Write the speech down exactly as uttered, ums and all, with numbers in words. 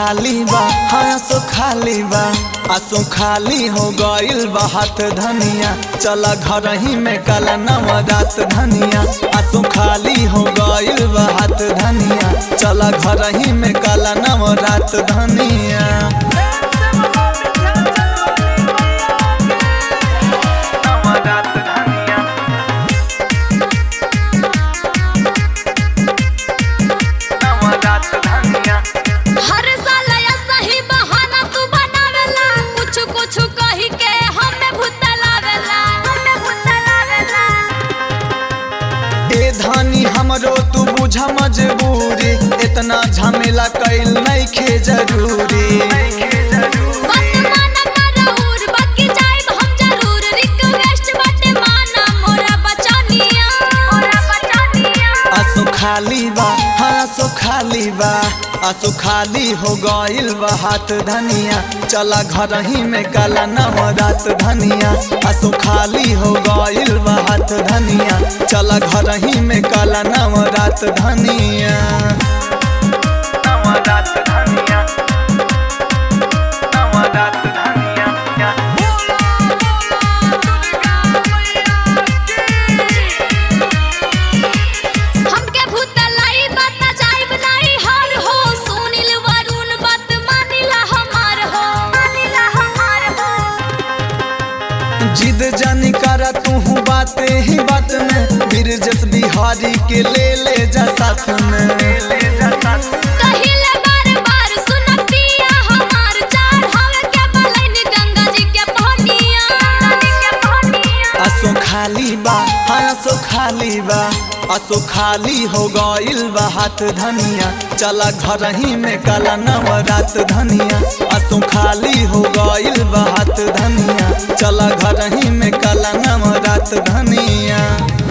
खाली बा हाँ आंसू खाली बा आंसू खाली हो गइल बा हाथ धनिया चला घर ही में काला नवरात धनिया आंसू खाली हो गइल बा हाथ धनिया चला घर ही में काला नवरात धनिया धानी हमरो तू बुझा मजबूरी इतना झमेला कैल नहीं खे जरूरी आंसू खाली बा हाँ आंसू खाली बा आंसू खाली हो गइल बा हाथ धनिया चला घर ही में काला नवरात धनिया आंसू खाली हो गइल बा हाथ धनिया चला घर ही में काला नवरात धनिया नवरात धनिया नवरात धनिया जिद जानी करा तू बाते ही बात में बिरजस बिहारी के ले ले जा साथ में कहिले बार बार सुन पिया हमार चार हवे के बलैन गंगा जी के पहनिया आंसू खाली बा हाँ आंसू खाली बा आंसू खाली हो गइल बा हाथ धनिया चला घर ही में काला नवरात धनिया आंसू खाली हो गइल बा हाथ धनिया चला घर ही में काला नवरात धनिया।